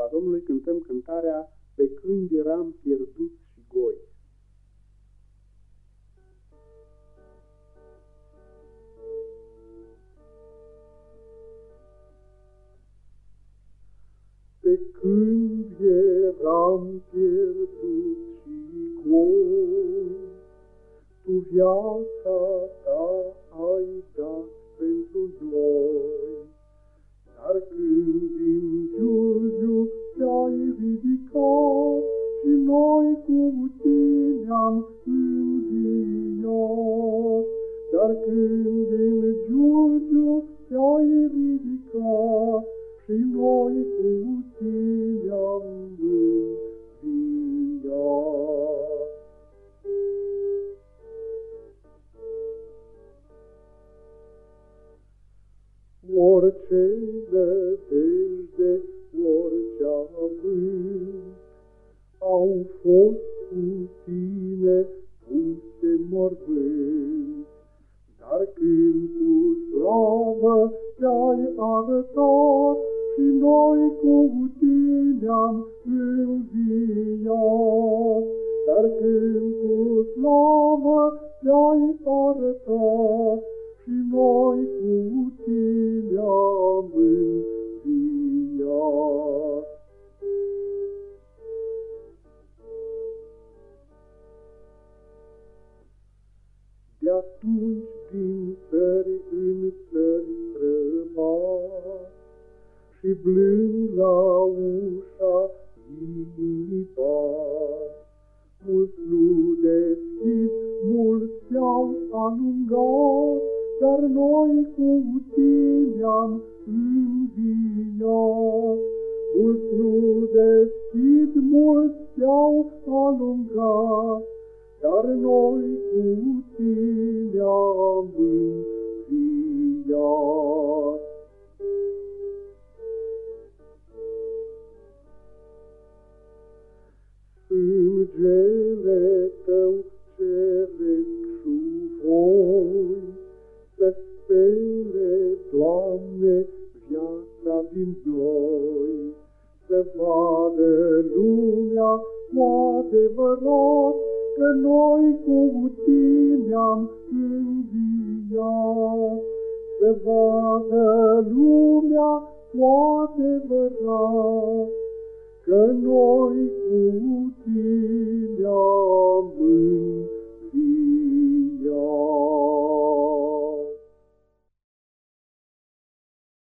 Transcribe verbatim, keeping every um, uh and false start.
slava Domnului, cântăm cântarea Pe când eram pierdut și goi. Pe când eram pierdut și goi, Tu viața ta ai dat pentru noi. Dar când din giurgiu te-ai ridicat și noi cu tine am înviat, dar când din giurgiu te-ai ridicat și noi cu tine am înviat. Orice nădejde, orice avânt, au fost cu tine puse în mormânt. Dar când cu slavă te-ai arătat și noi cu tine am înviat, dar când cu slavă te-ai arătat și noi cu tine am înviat. De atunci din țări în țări străbat și blând la ușa inimii bat, mulți nu deschid, mulți te-au alungat, dar noi cu tine am înviat. Mulți nu deschid, mulți te-au alungat, dar noi cu tine am înviat. Sângele tău ceresc șuvoi, să spele, Doamne, viața din noi, să vadă lumea cu adevărat că noi cu tine am înviat. Să vadă lumea cu adevărat că noi cu tine am înviat.